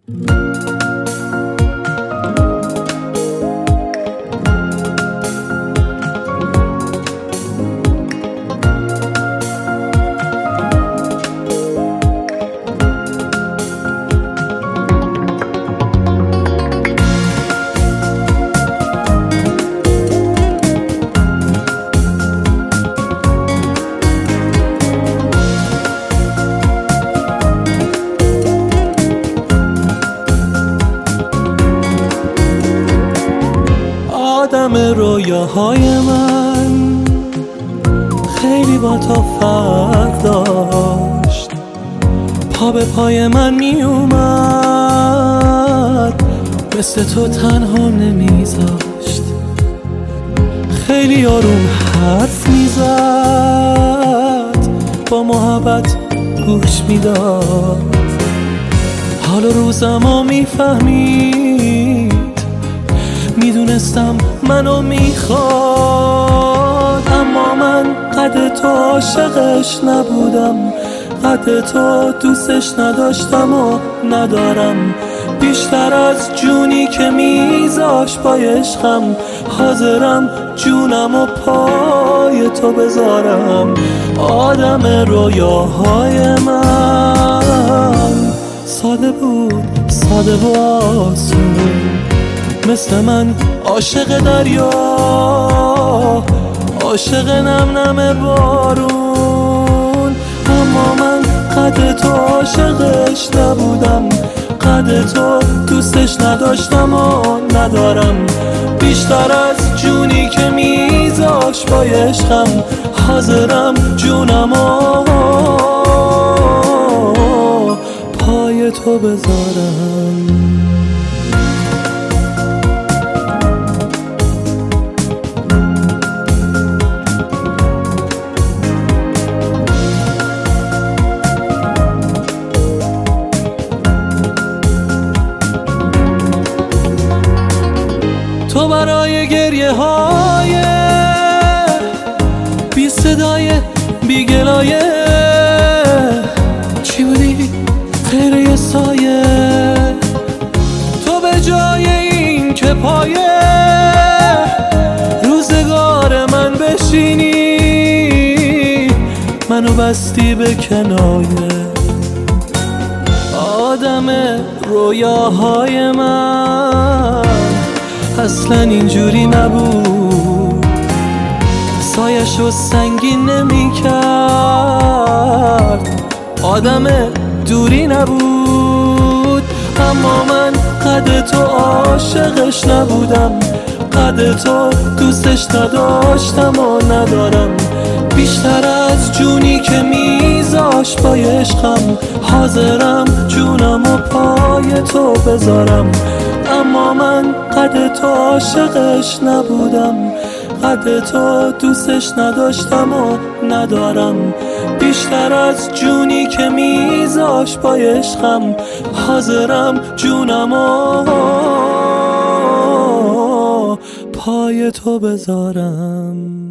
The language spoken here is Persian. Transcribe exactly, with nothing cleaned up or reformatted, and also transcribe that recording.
آدم رویاهای من خیلی با تو فرق داشت، پا به پای من می اومد، مثل تو تنها نمیذاشت، خیلی آروم حرف میزد، با محبت گوش میداد، حال روزمو میفهمید، میدونستم منو میخواد، اما من قد تو عاشقش نبودم، قد تو دوستش نداشتم و ندارم، بیشتر از جونی که میذاش با عشقم، حاضرم جونم و پای تو بذارم. آدم رویاهای من ساده بود، ساده و آسون، مثل من عاشق دریا، عاشق نم نم بارون، اما من قد تو عاشقش نبودم، قد تو دوستش نداشتم و ندارم، بیشتر از جونی که میذاش با عشقم، حاضرم جونم و پای تو بذارم. تو برای گریه های بی صدای بی گلایه چی بودی؟ غیر یه سایه، تو به جای این که پایه روزگار من بشینی، منو بستی به کنایه. آدم رویاهای من اصلا اینجوری نبود، سایشو سنگین نمی کرد، آدم دوری نبود، اما من قد تو عاشقش نبودم، قد تو دوستش نداشتم و ندارم، بیشتر از جونی که میذاش با عشقم، حاضرم جونم و پای تو بذارم، اما من قد تو عاشقش نبودم، قد تو دوستش نداشتم و ندارم، بیشتر از جونی که میذاش با عشقم، حاضرم جونم و پای تو بذارم.